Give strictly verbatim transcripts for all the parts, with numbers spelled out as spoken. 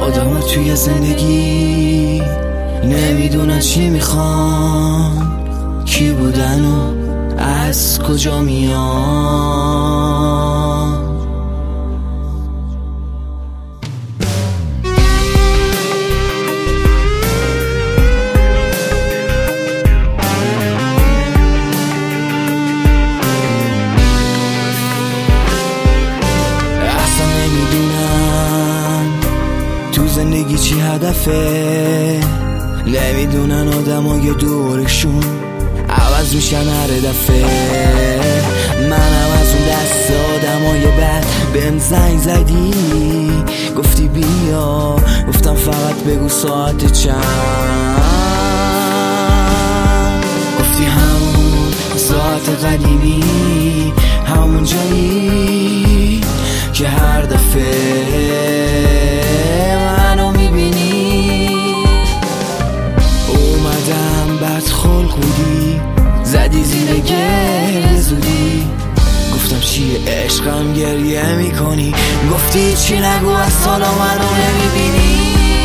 آدم توی زندگی نمیدونن چی میخوان، کی بودن و از کجا میان. اصلا نمیدونن تو زندگی چی هدفه، نمیدونن آدمای دورشون عوض میشن هر دفعه. منم از اون دست آدمای بد بهم زنگ زدی، گفتی بیا، گفتم فقط بگو ساعت چند، گفتی همون ساعت قدیمی، همون جایی که هر دفعه منو میبینی. اومدم بد خلق بودی، زدی زیر گل زودی، گفتم چیه عشقم گریه میکنی، گفتی چی نگو از سالا منو نمیبینی.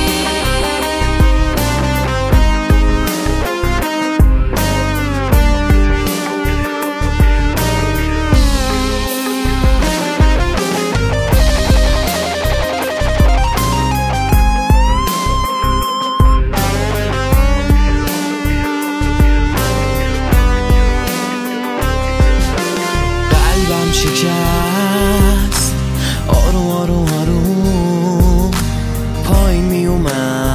شکست آروم آروم آروم پایین می اومد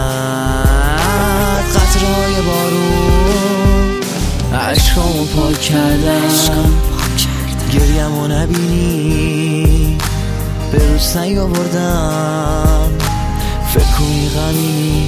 قطرهای بارون، عشقامو پاک کردم گریمو نبینی، به روز نیاوردم فکر کنی غمینی.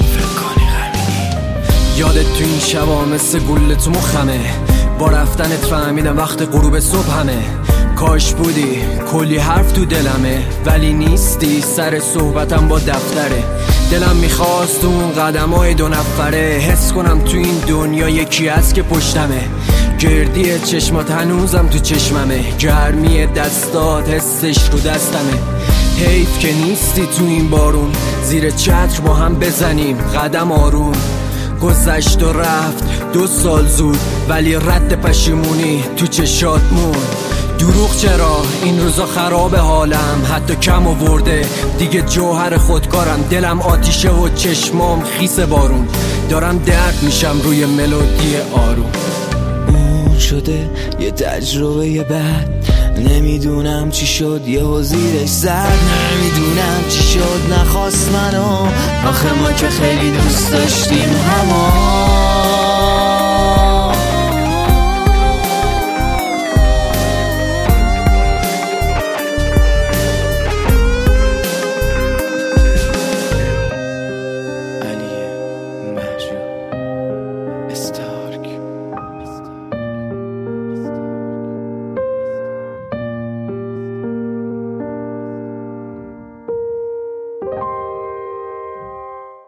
یادت تو این شبا مثل گل تو مخمه، با رفتنت فهمیدم وقت غروب صبح همه. کاش بودی کلی حرف تو دلمه، ولی نیستی سر صحبتم با دفتره. دلم میخواست اون قدم های دو نفره حس کنم تو این دنیا یکی هست که پشتمه. گردی چشمات هنوزم تو چشممه، گرمی دستات حسش رو دستمه. حیف که نیستی تو این بارون، زیر چتر با هم بزنیم قدم آروم. گذشت و رفت دو سال زود، ولی رد پشیمونی تو چشات مون. دروغ چرا این روزا خراب حالم، حتی کم آورده دیگه جوهر خودکارم. دلم آتیشه و چشمام خیس بارون، دارم درد میشم روی ملودی آروم. اون شده یه تجربه بد، نمیدونم چی شد یهو زیرش زد، نمیدونم چی شد نخواست منو. آخه ما که خیلی دوست داشتیم